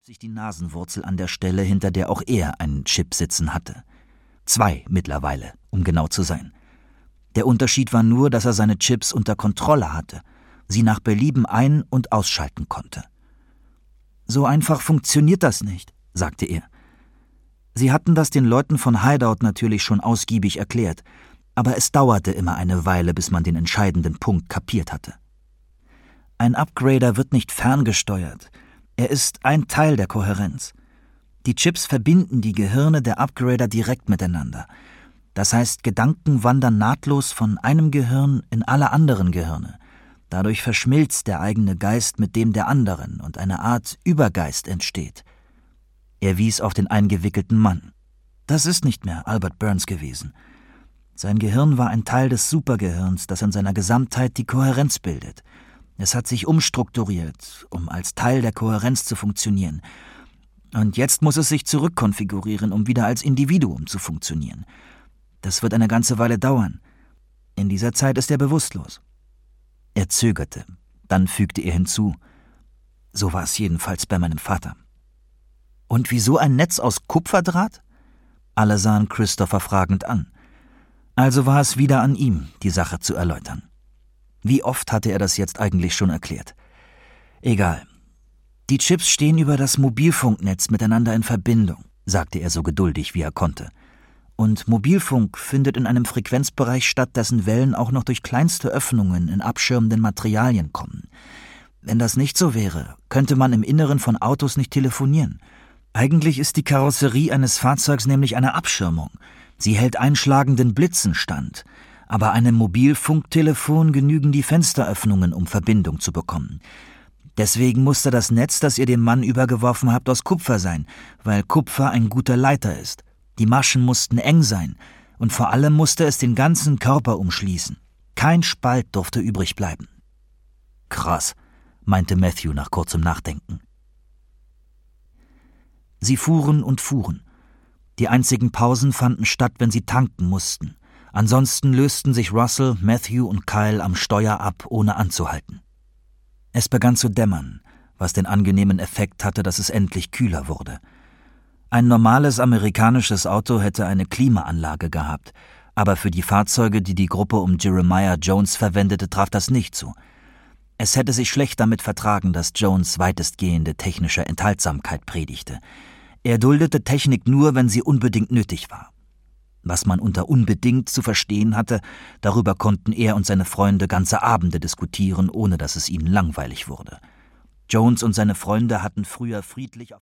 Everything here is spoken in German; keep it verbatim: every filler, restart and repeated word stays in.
sich die Nasenwurzel an der Stelle, hinter der auch er einen Chip sitzen hatte. Zwei mittlerweile, um genau zu sein. Der Unterschied war nur, dass er seine Chips unter Kontrolle hatte, sie nach Belieben ein- und ausschalten konnte. »So einfach funktioniert das nicht«, sagte er. Sie hatten das den Leuten von Hideout natürlich schon ausgiebig erklärt, aber es dauerte immer eine Weile, bis man den entscheidenden Punkt kapiert hatte. Ein Upgrader wird nicht ferngesteuert. Er ist ein Teil der Kohärenz. Die Chips verbinden die Gehirne der Upgrader direkt miteinander. Das heißt, Gedanken wandern nahtlos von einem Gehirn in alle anderen Gehirne. Dadurch verschmilzt der eigene Geist mit dem der anderen und eine Art Übergeist entsteht. Er wies auf den eingewickelten Mann. Das ist nicht mehr Albert Burns gewesen. Sein Gehirn war ein Teil des Supergehirns, das in seiner Gesamtheit die Kohärenz bildet. Es hat sich umstrukturiert, um als Teil der Kohärenz zu funktionieren. Und jetzt muss es sich zurückkonfigurieren, um wieder als Individuum zu funktionieren. Das wird eine ganze Weile dauern. In dieser Zeit ist er bewusstlos. Er zögerte, dann fügte er hinzu: So war es jedenfalls bei meinem Vater. Und wieso ein Netz aus Kupferdraht? Alle sahen Christopher fragend an. Also war es wieder an ihm, die Sache zu erläutern. Wie oft hatte er das jetzt eigentlich schon erklärt? Egal. Die Chips stehen über das Mobilfunknetz miteinander in Verbindung, sagte er so geduldig, wie er konnte. Und Mobilfunk findet in einem Frequenzbereich statt, dessen Wellen auch noch durch kleinste Öffnungen in abschirmenden Materialien kommen. Wenn das nicht so wäre, könnte man im Inneren von Autos nicht telefonieren. Eigentlich ist die Karosserie eines Fahrzeugs nämlich eine Abschirmung. Sie hält einschlagenden Blitzen stand. Aber einem Mobilfunktelefon genügen die Fensteröffnungen, um Verbindung zu bekommen. Deswegen musste das Netz, das ihr dem Mann übergeworfen habt, aus Kupfer sein, weil Kupfer ein guter Leiter ist. Die Maschen mussten eng sein und vor allem musste es den ganzen Körper umschließen. Kein Spalt durfte übrig bleiben. Krass, meinte Matthew nach kurzem Nachdenken. Sie fuhren und fuhren. Die einzigen Pausen fanden statt, wenn sie tanken mussten. Ansonsten lösten sich Russell, Matthew und Kyle am Steuer ab, ohne anzuhalten. Es begann zu dämmern, was den angenehmen Effekt hatte, dass es endlich kühler wurde. Ein normales amerikanisches Auto hätte eine Klimaanlage gehabt, aber für die Fahrzeuge, die die Gruppe um Jeremiah Jones verwendete, traf das nicht zu. Es hätte sich schlecht damit vertragen, dass Jones weitestgehende technische Enthaltsamkeit predigte. Er duldete Technik nur, wenn sie unbedingt nötig war. Was man unter unbedingt zu verstehen hatte, darüber konnten er und seine Freunde ganze Abende diskutieren, ohne dass es ihnen langweilig wurde. Jones und seine Freunde hatten früher friedlich auf